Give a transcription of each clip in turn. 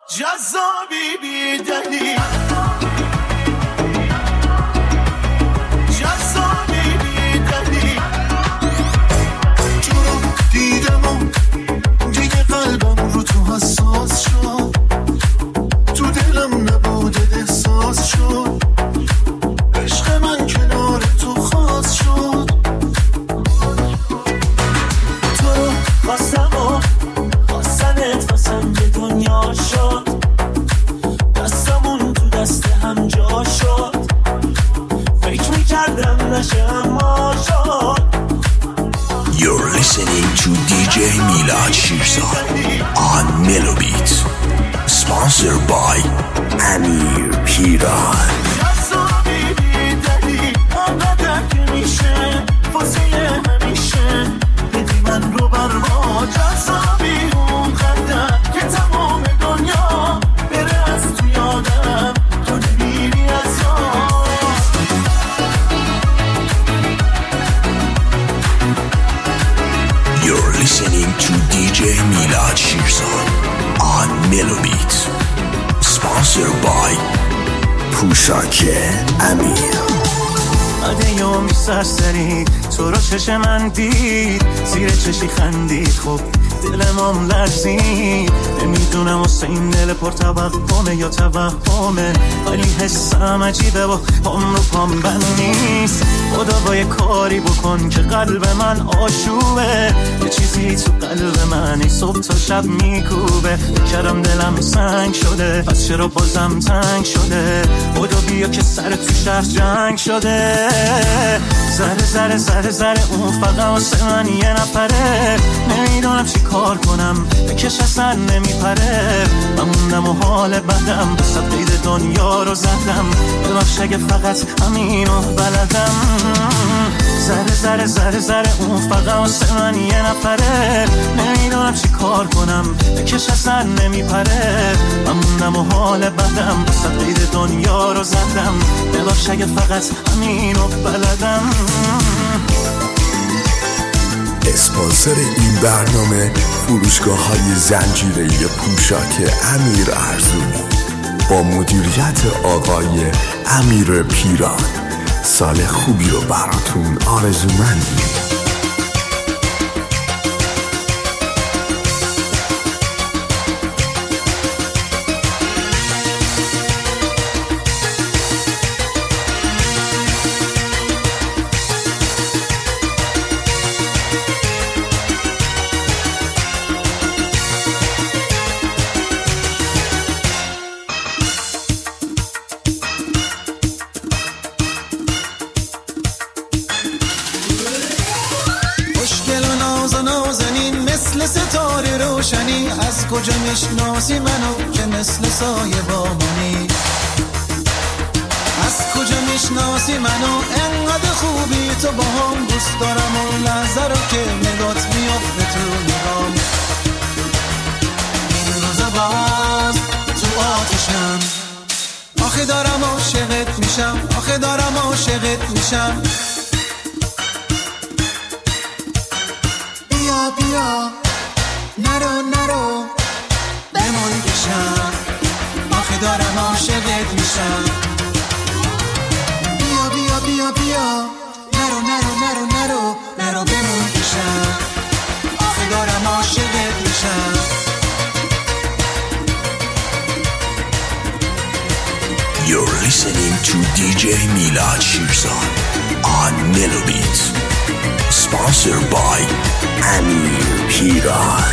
جذابی بی دلیل قلبم رو تو حساس شد تو دلم نبوده احساس شد عشق من کنار تو خاص شد تو رو خواستم و خواستنت واسم به دنیا شد دستمون تو دست هم جا شد فکر میکردم نشه اما شد. You're listening to DJ Milad Shirzad on Mellow Beats, sponsored by Amir Piran. Listening to DJ Milad Shirzad on Mellow Beats, sponsored by Pushak Amir. اده یومی سرسری تو رو چش من دید زیر چشی خندید خب دلمم لرزید نمیدونم واسه این دل پر توهمه یا توهمه ولی حسم عجیبه و پام رو پام بند نیست خدا با یه کاری بکن که قلب من آشوبه یه چیزی تو قلب من ای صبح تا شب میکوبه کردم دلم سنگ شده پس چرا بازم تنگ شده خدا بیا که سر تو شهر جنگ شده زره زره زره زره اون فقط واسه من یه نفره نمیدونم چی کار کنم بکش اصلا نمیپره من موندم و حال بدم بسات قید دنیا رو زدم ببخش اگه فقط همینو بلدم زره زره زره زره اون فقط واسه من یه نفره نمیدونم چی کار کنم بکش اصلا نمیپره من موندم و حال بدم بسات قید دنیا رو زدم ببخش اگه فقط همینو بلدم. اسپانسر این برنامه فروشگاه‌های زنجیره‌ای پوشاک امیر ارزونی با مدیریت آقای امیر پیران. سال خوبی رو براتون آرزومندیم. از کجا میشناسی منو که مثل سایه با منی از کجا میشناسی منو انقدر خوبی تو با هم دوست دارم اون لحظه رو که نگات میافته تو نگام این روزا باز تو آتشم آخه دارم عاشقت میشم آخه دارم عاشقت میشم بیا بیا نرو نرو بمون بشم آخه دارم عاشقت میشم بیا بیا بیا بیا نرو نرو نرو نرو نرو بمون بشم آخه دارم عاشقت میشم. You're listening to DJ Milad Shirzad on Mellow Beats, sponsored by Amir Piran.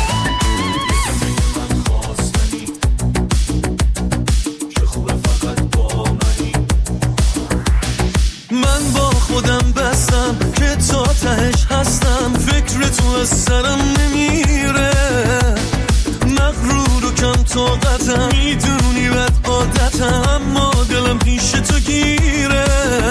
من با خودم بستم که تا تهش هستم فکر تو از سرم نمیره مغرور و کم طاقتم میدونی بد عادتم اما دلم پیش تو گیره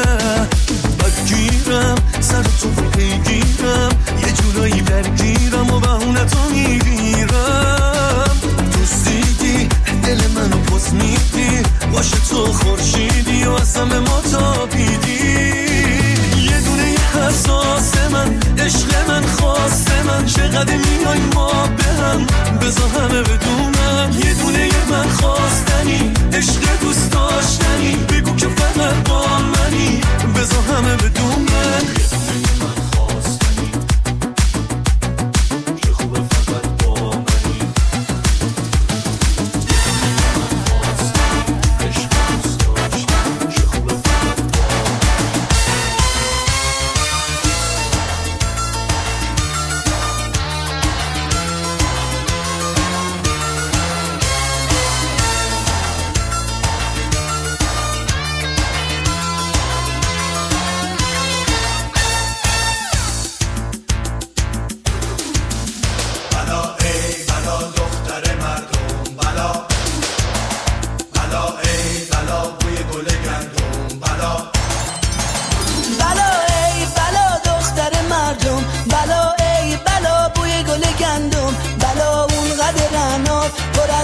بدگیرم سر تو پیگیرم یه جورایی برگیرم و بهونتو میگیرم دوستیدی دل منو پس میدی باشه تو خورشیدی و از همه ما تابیدی یه دونه حساس من عشق من خواست من چقدر میای ما به هم بذار همه بدونم یه دونه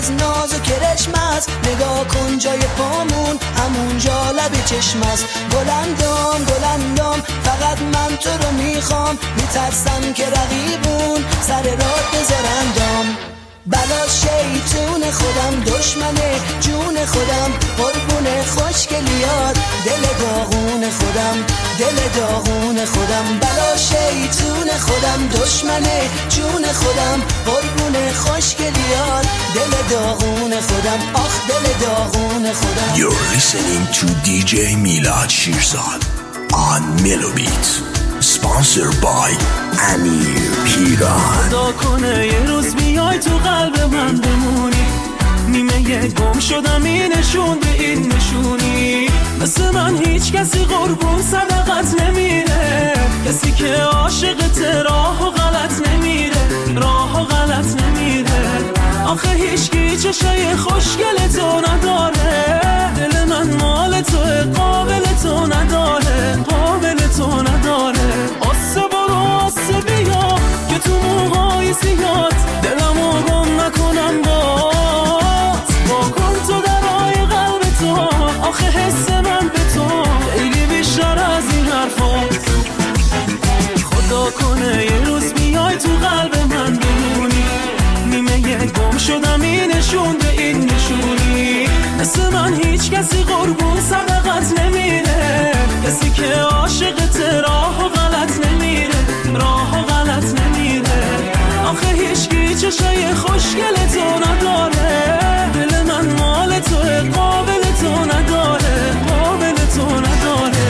از نازک رشم است، نگاه کن جای پامون همونجا لب چشم است. گلندام گلندام فقط من تو رو میخوام، میترسم که رقیبون سر راه بذارندام. بلا شیطون خودم دشمنه جون خودم، قربون خوشگلیات دل داغون خودم، دل داغون خودم. بلا شیطون خودم دشمنه جون خودم، قربون خوشگلیات دل داغون خودم، آخ دل داغون خودم. You're listening to DJ Milad Shirzad on Melobeat, sponsored by امیر پیران. خدا کنه یه روز بیای تو قلب من بمونی، نیمه گم شدم این نشون به این نشونی. مثل من هیچ کسی قربون صدقت نمیره، کسی که عاشقت راه و غلط نمیره، راه و غلط نمیره. آخه هیچکی چشای خوشگل تو نداره، دل من مال تو قابل تو نداره، قابل تو نداره. آسه برو آسه بیا که تو موهای زیاد دلمو گم نکنم باز. با کن تو درای قلب تو، آخه حس من به تو خیلی بیشتر از این حرفاست. خدا کنه یه روز بیای تو قلب من بمونی، نیمه گم شدم این نشون به این نشونی. مثل من هیچ کسی قربون صدقت نمیره، کسی که عاشقت راه و غلط نمیره، راه و غلط نمیره. آخه هیچکی چشای خوشگل تو نداره، دل من مال تو قابل تو نداره، قابل تو نداره.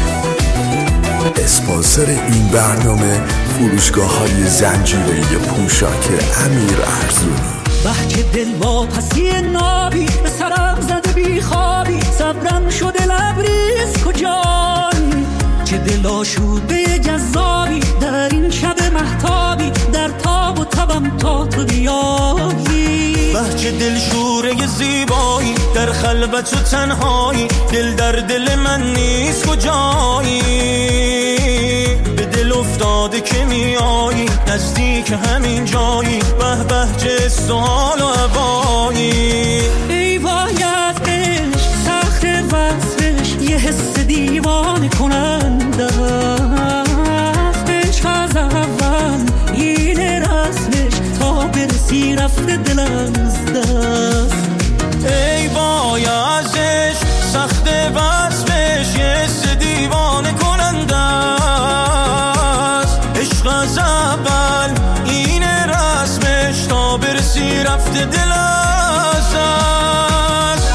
اسپانسر این برنامه فروشگاه‌های زنجیره‌ای پوشاک امیر ارزونی. بحچه دل واپسی نابی به سرم زده بی خوابی، صبرم شده لبریز کجان. چه دل آشوده جذابی در این شب مهتابی، در تاب و تبم تا تو بیایی. بحچه دل شوره زیبایی در خلوت و تنهایی، دل در دل من نیست کجایی. به دل افتاده که میایی نزدیک همین جایی، به بهجه سوال و عبایی. ای وای از عشق سخت وصفش، یه حس دیوانه کننده است. عشق از اول این رسمش تا برسی رفته دلم از دست. ای وای از عشق سخت وصفش، یه حس دیوانه کننده است. عشق از اول این رسمش تا برسی رفته دل از دست.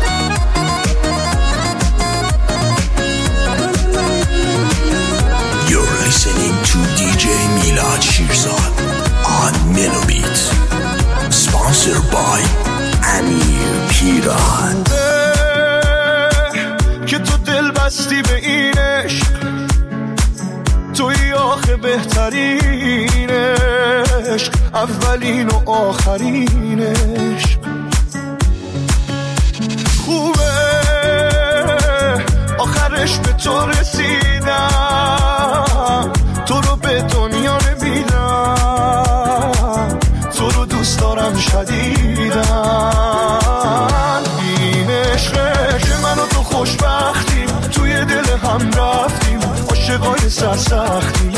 You're listening to DJ Milad Shirzad on Melobeat, sponsored by امیر پیران. که تو دل بستی به این عشق، توی آخه بهترین عشق، اولین و آخرین عشق. خوبه آخرش به تو رسیدم، تو رو به دنیا نمیدم، تو رو دوست دارم شدیدم. این عشقه که من و تو خوشبختیم، توی دل هم رفتیم عاشقای سرسختیم.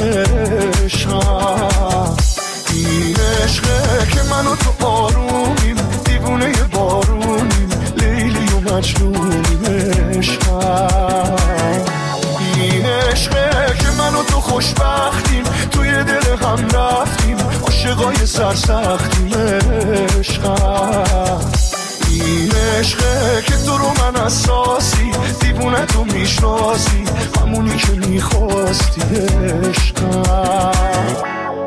عشقم این عشقه که من و تو آرومیم، دیوونه بارونیم، لیلی و مجنونیم. عشقم این عشقه که من و تو خوشبختیم، توی دل هم رفتیم عاشقای سرسختیم. عشقم این عشقه که تو رو من اساسی، دیوونه تو میشناسی، همونی که میخواستی. عشقم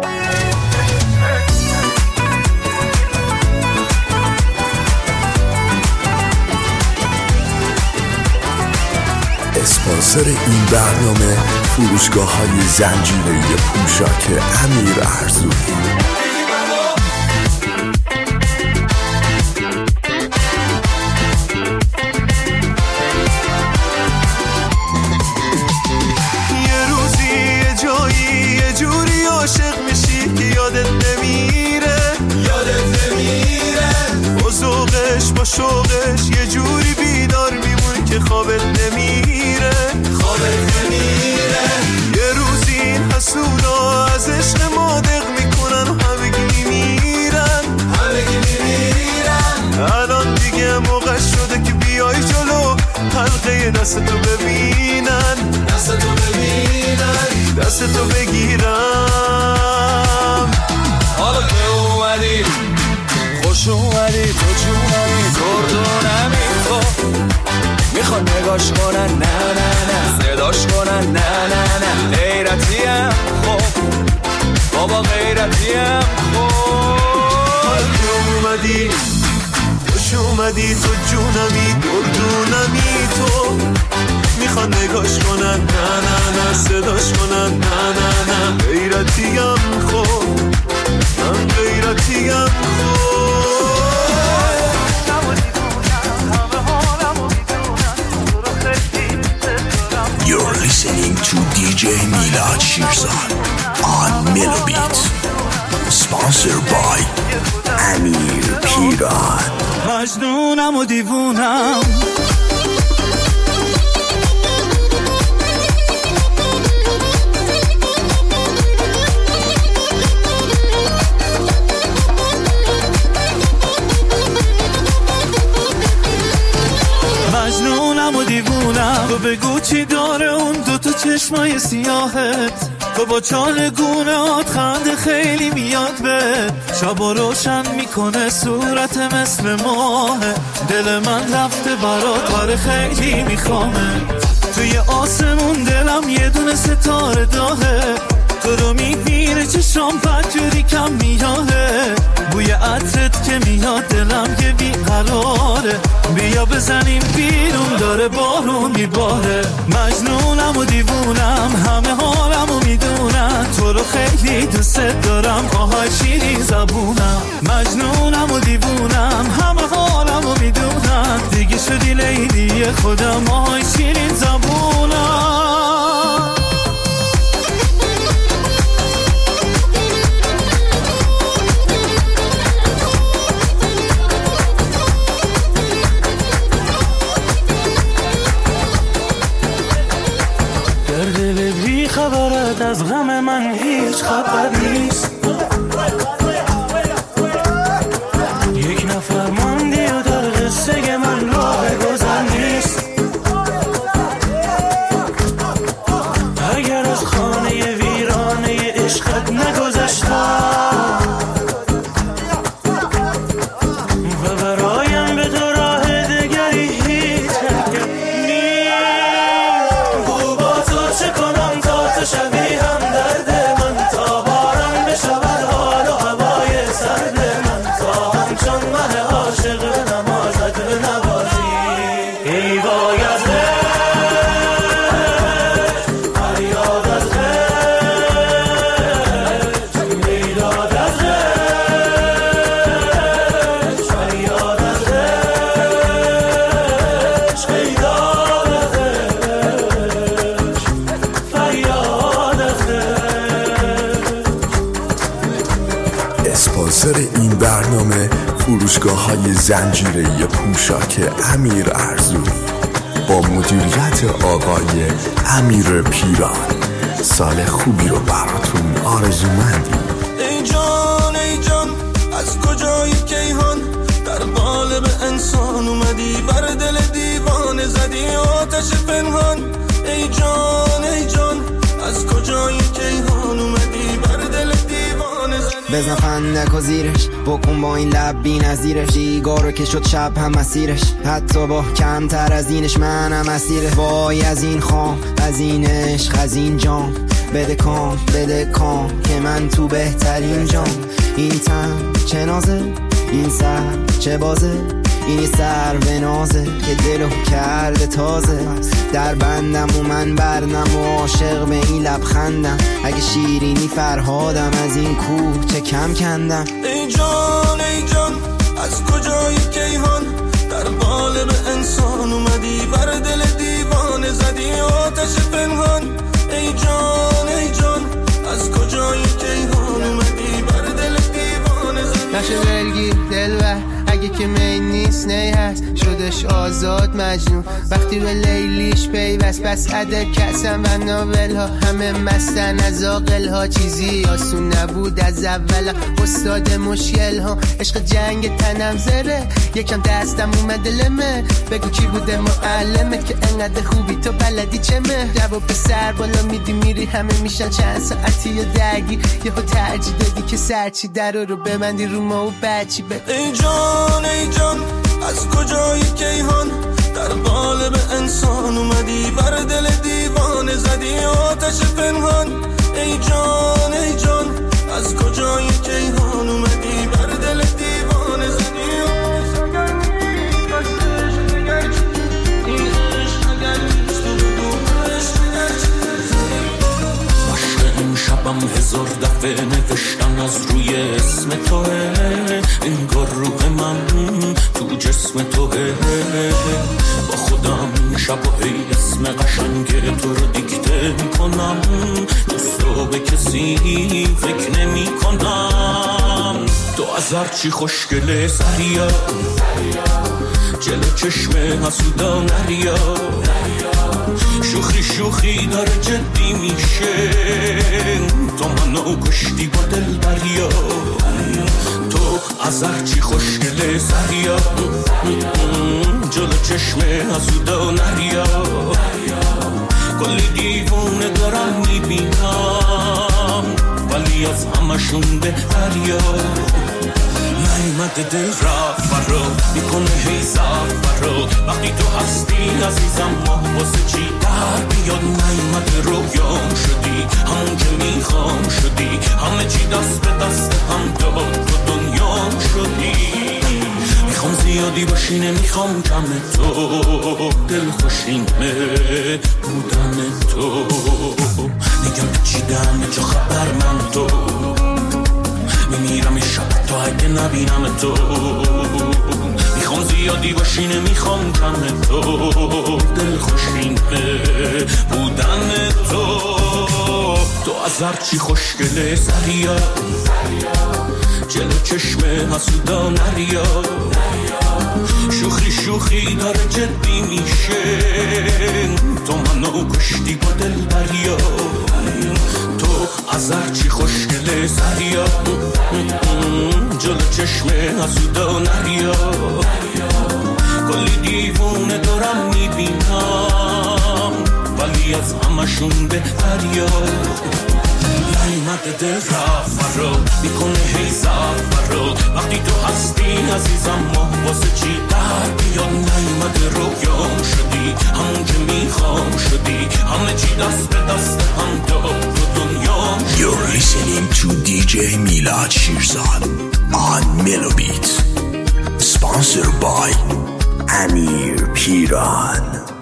اسپانسر این برنامه فروشگاه‌های زنجیره‌ای پوشاک امیر ارزونی. عاشق میشی یادت نمیره، یادت نمیره. دستتو ببینن، دستتو ببینن، دستتو بگیرم. حالا که اومدی خوش اومدی، تو جونمی گردونمی، تو میخوان نگاش کنن نه نه نه، صداش کنن نه نه نه، غیرتیم خب بابا غیرتیم خب. حالا که اومدی خوش اومدی، تو جونمی گردونمی، تو میخوان نگاش کنن نه نه نه، صداش کنن نه نه نه، غیرتیم خب من غیرتیم خب. You're listening to DJ Milad Shirzad on Melobeat, sponsored by Amir Piran. مجنونم و دیوونم، مجنونم و دیوونم. تو بگو چی داره اون دوتا چشمای سیاهت، تو با چال گونهات خنده خیلی میاد بهت، شبا روشن میکنه صورت مثل ماهه، دل من رفته برات باره خیلی میخوامه، توی آسمون دلم یه دونه ستاره داهه، تو رو میبینه چشام بدجوری کم میاهه، بوی عطرت که میاد دلم که بیقراره، بیا بزنیم بیرون داره بارون میباره. مجنونم و دیوونم، همه حالمو میدونن، تو رو خیلی دوست دارم، آهای شیرین زبونم. مجنونم و دیوونم، همه حالمو میدونن، دیگه شدی لیلی خودم، آهای شیرین زبونم. دل بی خبرت از غم من هیچ خبر نیست، یک نفر ماندی و در قصه من راه گذر نیست، اگر از خانه ویرانه عشقت نگذشتم و برایم به تو راه دگری هیچ شبیه هم درد من، تا بارم بشود حال و هوای سرد من، تا همچون من عاشق به نمازت به نوازی، ای وای از غش فریاد از غش، میداد از غش فریاد از غش، میداد از غش فریاد. اسپانسر این برنامه فروشگاه‌های زنجیره‌ای پوشاک امیر ارزوی با مدیریت آقای امیر پیران. سال خوبی رو براتون آرزومندیم. ای جان ای جان از کجای کیهان، در قالب انسان اومدی، بر دل دیوانه زدی آتش پنهان. ای جان از کجای کیهان اومدی، بر دل دیوانه زدی. بزن فندک و زیرش، بکن با این لب بی نظیرش، دیگارو که شد شب هم مسیرش، حتی با کمتر از اینش منم اسیره. وای از این خام، از این عشق، از این جام، بده کام که من تو بهترین جام. این تن چه نازه، این سر چه بازه، این سر و نازه که دلو کرده تازه. در بندم و من برنم و عاشق به این لبخندم، اگه شیرینی فرهادم از این کوه چه کم کندم. ای جان از کجای کیهان، در قالب انسان اومدی، بر دل دیوانه زدی آتش پنهان. ای جان از کجای کیهان اومدی، بر دل دیوانه زدی. نشه دلگیر دلبر، اگه که می نیست نی هست شدش آزاد مجنون وقتی به لیلیش پیوست بس عده کسم و ناول ها همه مستن از آقل ها چیزی آسون نبود از اول استاد مشکل ها عشق جنگ تنم زره یکم دستم اومده لمه بگو کی بوده معلمت که انقدر خوبی تو بلدی چمه جواب به سر بالا میدی میری همه میشن چند ساعتی یا درگی یهو ترجیح دادی که سرچی در رو ببندی رو ما و بچی بده ای جان از کجای کیهان در قالب انسان اومدی بر دل دیوانه زدی آتش پنهان ای جان از کجای کیهان اومدی بر دل دیوانه زدی شبم هزار دفعه نوشتن از روی اسم توه انگار روح من تو جسم توه با خودم شب و هی اسم قشنگ تو رو دیکته میکنم دوستو به کسی فکر نمی کنم تو از هرچی خوشگله سریا جلو چشم حسودا نریا شوخی داره جدی میشه تو منو کشتی با دل بریا تو از هرچی خوشگله سریا جلو چشم حسودا نریا کلی دیوونه دارم میبینم ولی از همشون بهتریا نیمت دل رفت رو میکنه هی زفت رو وقتی تو هستی عزیزم ماه واسه چی در بیاد نیمت رویام شدی همون که میخوام شدی همه چی دست به دست هم داد تو دنیام شدی میخوام زیادی باشی نمیخوام کم تو دل خوشینه بودن تو نگم چیدم چه خبر من تو میمیرم شب تو اگه نبینم تو میخوام زیادی باشی نمیخوام کم تو دل خوشینه بودن تو از هرچی خوشگله سریا جلو چشم حسودا نریا شوخی داره جدی میشه تو منو کشتی با دل بریا تو از هرچی خوشگله سریا جلو چشم حسودا نریا کلی دیوونه دارم میبینم ولی از همشون بهتریا نیمت دل رفت رو میکنه هی زفت رو وقتی تو هستی عزیزم ماه واسه چی در بیاد نیمت رویام شدی همون که میخوام شدی همه چی دست به دست هم داد تو دنیام شدی. You're listening to DJ Milad Shirzad on Melobeat, sponsored by Amir Piran.